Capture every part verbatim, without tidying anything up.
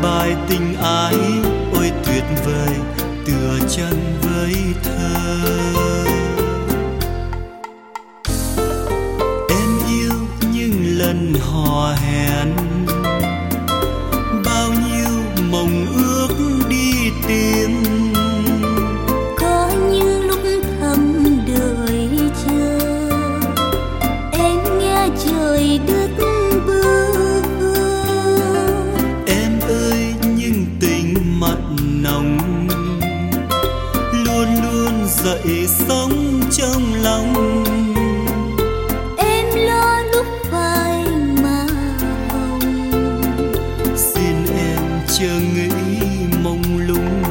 bài tình ái ôi tuyệt vời tựa chân với thơ. Em yêu những lần hò hẹn, bao nhiêu mộng ước đi tìm. Có những lúc thầm đợi chờ, em nghe trời đất bơ vơ. Em ơi những tình mặn nồng luôn luôn dậy sóng trong lòng. Em lo lúc phai mà hồng, Xin em chờ nghĩ mông lung.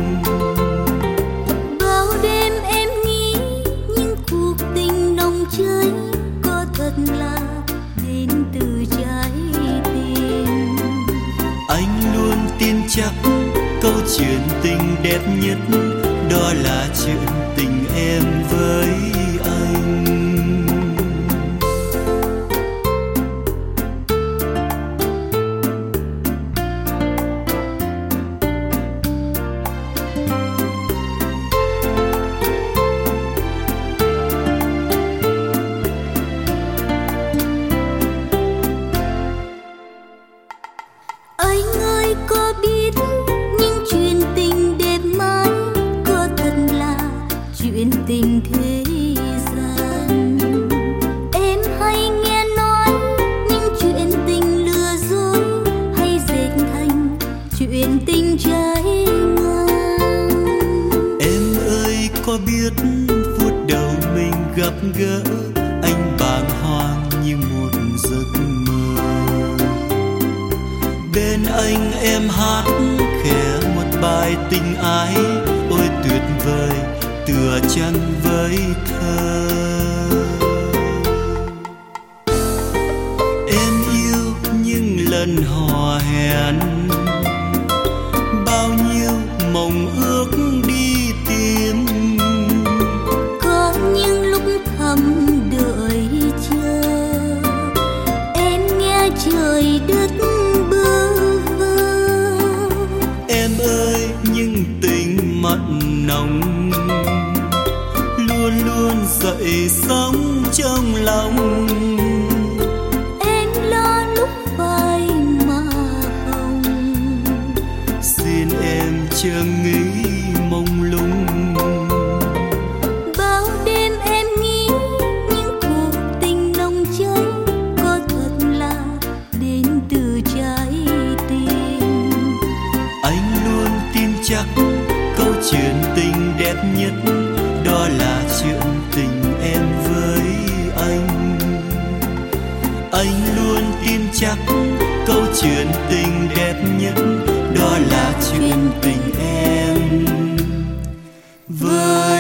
bao đêm em nghĩ những cuộc tình nồng cháy có thật là đến từ trái tim. Anh luôn tin chắc câu chuyện tình đẹp nhất, đó là chuyện tình em với anh. Anh ơi có biết những chuyện tình đẹp mãi có thật là chuyện tình thế gian. Em hay nghe nói những chuyện tình lừa dối hay dệt thành chuyện tình trái ngang. Em ơi có biết phút đầu mình gặp gỡ, anh bàng hoàng như một giấc mơ. Bên anh em hát khẽ một bài tình ái ôi tuyệt vời tựa chân với thơ. Em yêu những lần hò hẹn, bao nhiêu mộng ước đi tìm. Có những lúc thầm đợi chờ, em nghe trời đất bơ vơ. Em ơi những tình mặn nồng luôn luôn dậy sóng trong lòng. Em lo lúc phai mà hồng, Xin em chờ nghĩ mông lung. bao đêm em nghĩ những cuộc tình nồng cháy có thật là đến từ trái tim. Anh luôn tin chắc câu chuyện tình đẹp nhất, đó là chuyện tình em với anh. Anh luôn tin chắc câu chuyện tình đẹp nhất, đó là chuyện tình em với